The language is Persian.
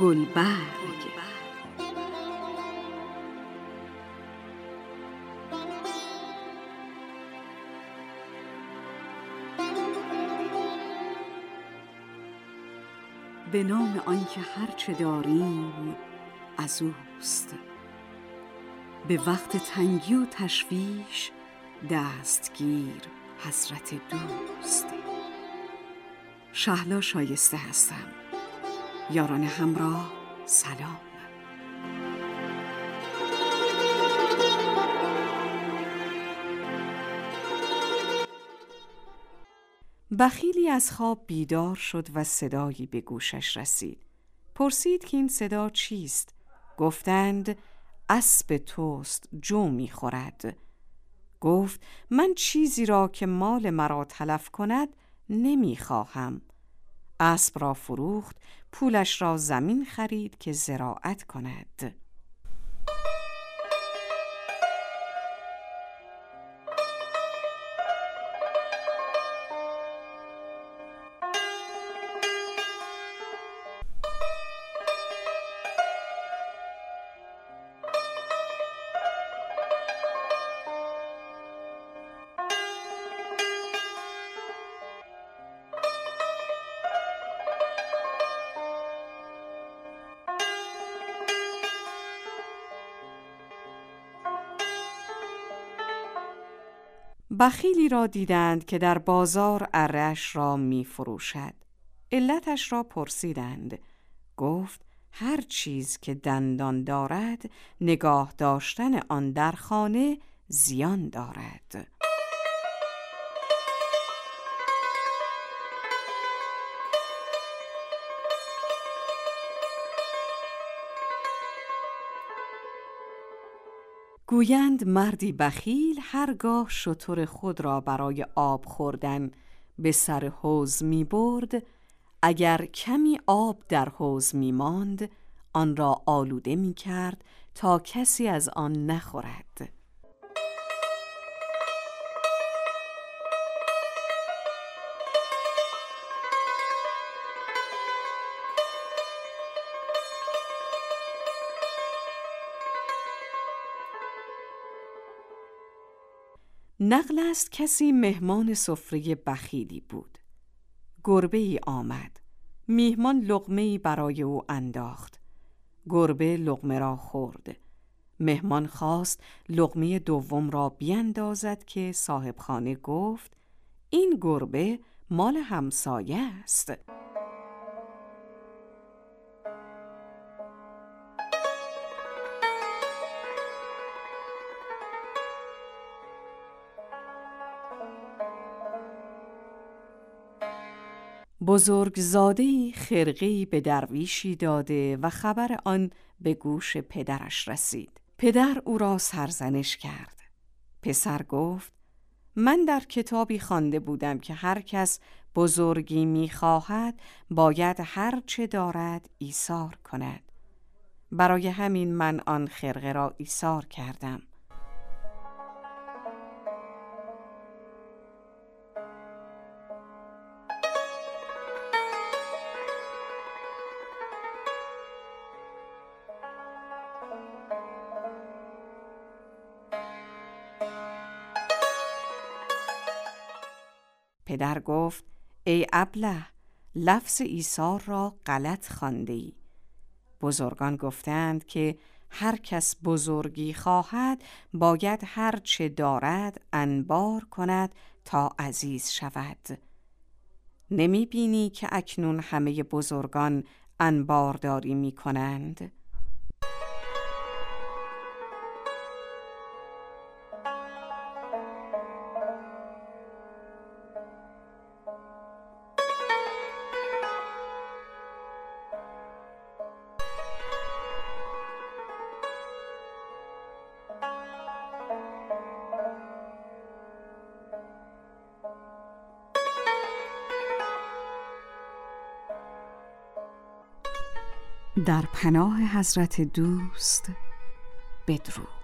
گلبرگ. به نام آنکه هرچه داریم از اوست، به وقت تنگی و تشویش دستگیر حضرت دوست. شهلا شایسته هستم. یاران همراه سلام. بخیلی از خواب بیدار شد و صدایی به گوشش رسید. پرسید که این صدا چیست؟ گفتند اسب توست جو می‌خورد. گفت من چیزی را که مال مرا تلف کند نمی‌خواهم. اسب را فروخت، پولش را زمین خرید که زراعت کند. بخیلی را دیدند که در بازار اره‌اش را می فروشد. علتش را پرسیدند. گفت هر چیز که دندان دارد نگاه داشتن آن در خانه زیان دارد. گویند مردی بخیل هرگاه شتر خود را برای آب خوردن به سر حوض می برد، اگر کمی آب در حوض می ماند آن را آلوده می کرد تا کسی از آن نخورد. نقل است کسی مهمان سفره بخیلی بود. گربه ای آمد. میهمان لقمه ای برای او انداخت. گربه لقمه را خورد. مهمان خواست لقمه دوم را بیندازد که صاحبخانه گفت این گربه مال همسایه است. بزرگزاده‌ای خرقه‌ای به درویشی داده و خبر آن به گوش پدرش رسید. پدر او را سرزنش کرد. پسر گفت من در کتابی خوانده بودم که هر کس بزرگی می‌خواهد باید هر چه دارد ایثار کند. برای همین من آن خرقه را ایثار کردم. پدر گفت ای ابله، لفظ ایثار را غلط خوانده‌ای. بزرگان گفتند که هر کس بزرگی خواهد باید هر چه دارد انبار کند تا عزیز شود. نمی بینی که اکنون همه بزرگان انبارداری می کنند؟ در پناه حضرت دوست بدرود.